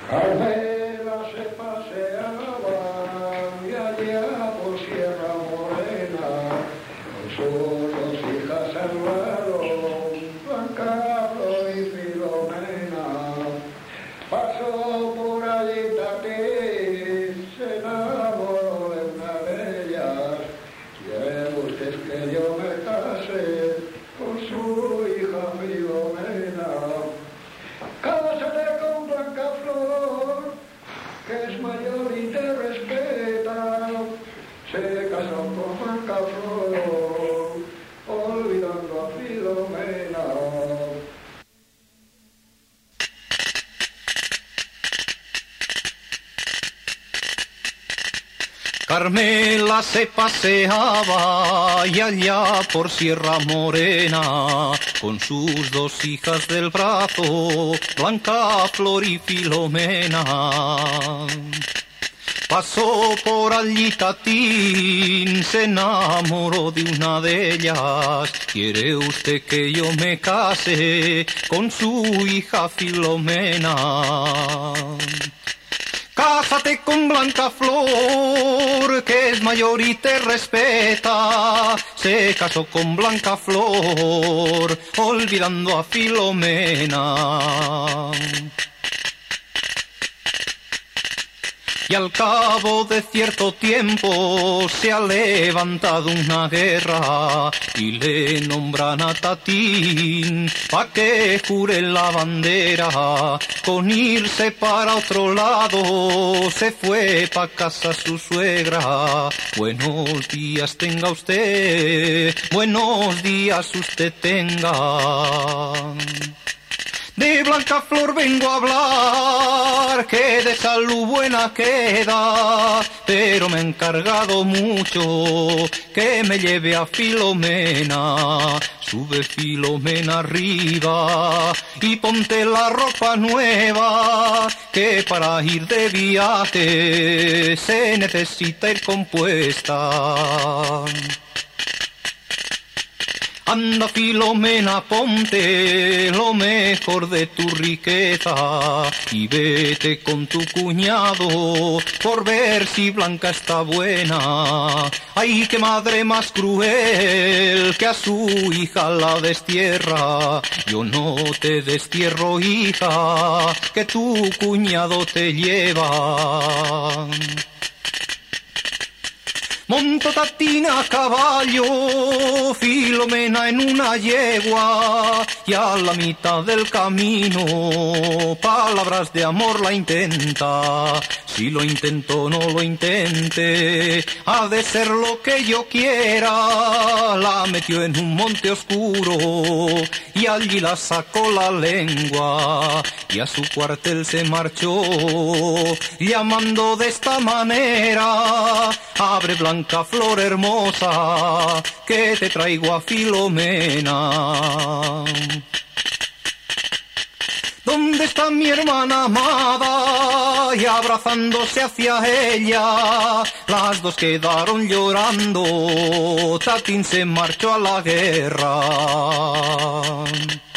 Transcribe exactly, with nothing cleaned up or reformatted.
Carmela se paseaba y allá por Sierra Morena, con sus dos hijas al lado, Blanca Flor y Filomena. Pasó por allí Tatín, se enamoró de una de ellas. Quiere usted que yo me case con su hija Filomena. Cásate con Blanca Flor, que es mayor y te respeta. Se casó con Blanca Flor, olvidando a Filomena. Carmela se paseaba y allá por Sierra Morena, con sus dos hijas del brazo, Blanca Flor y Filomena. Pasó por allí Tatín, se enamoró de una de ellas. ¿Quiere usted que yo me case con su hija Filomena? Cásate con Blanca Flor, que es mayor y te respeta. Se casó con Blanca Flor, olvidando a Filomena. Y al cabo de cierto tiempo se ha levantado una guerra y le nombran a Tatín pa' que jure la bandera. Con irse para otro lado se fue pa' casa su suegra. Buenos días tenga usted, buenos días usted tenga. De Blanca Flor vengo a hablar, que de salud buena queda, pero me ha encargado mucho que me lleve a Filomena. Sube Filomena arriba y ponte la ropa nueva, que para ir de viaje se necesita ir compuesta. Anda Filomena, ponte lo mejor de tu riqueza y vete con tu cuñado por ver si Blanca está buena. Ay, qué madre más cruel que a su hija la destierra. Yo no te destierro, hija, que tu cuñado te lleva. Monto Tatín a caballo, Filomena en una yegua, y a la mitad del camino palabras de amor la intenta. Si lo intento no lo intente, ha de ser lo que yo quiera. La metió en un monte oscuro y allí la sacó la lengua, y a su cuartel se marchó llamando de esta manera: abre Blanca Flor hermosa, que te traigo a Filomena. ¿Dónde está mi hermana amada? Y abrazándose hacia ella, las dos quedaron llorando. Tatín se marchó a la guerra.